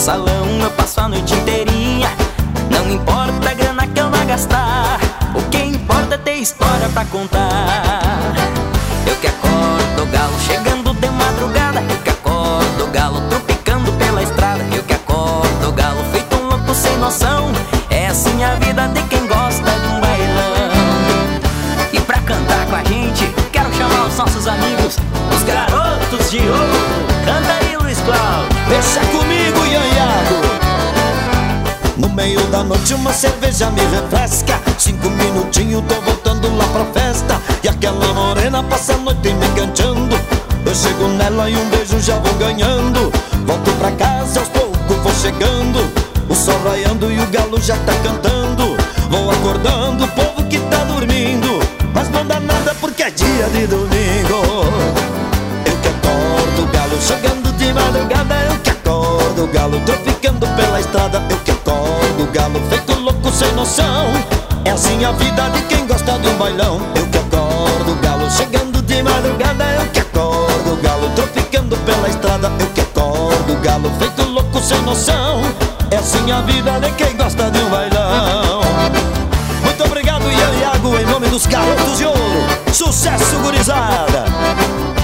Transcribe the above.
salão eu passo a noite inteirinha. Não importa a grana que eu vá gastar, o que importa é ter história pra contar. Eu que acordo o galo chegando de madrugada, eu que acordo o galo tropicando pela estrada, eu que acordo o galo feito um louco sem noção. É assim a vida de quem gosta de um bailão. E pra cantar com a gente, quero chamar os nossos amigos, os Garotos de Ouro. Canta aí, Luiz Cláudio. Deixa comigo, Ianhago. No meio da noite uma cerveja me refresca, 5 minutinhos tô voltando lá pra festa. E aquela morena passa a noite me cantando. Eu chego nela e um beijo já vou ganhando. Volto pra casa, aos poucos vou chegando. O sol raiando e o galo já tá cantando. Vou acordando o povo que tá dormindo, mas não dá nada porque é dia de domingo. Eu que acordo o galo chegando de madrugada, eu que acordo o galo traficando pela estrada, eu que acordo o galo feito louco sem noção. É assim a vida de quem gosta de um bailão. Eu que acordo o galo chegando de madrugada, eu que acordo o galo traficando pela estrada, eu que acordo o galo feito louco sem noção. É assim a vida de quem gosta de um bailão. Muito obrigado, Ianhago, em nome dos Garotos de Ouro. Sucesso, gurizada!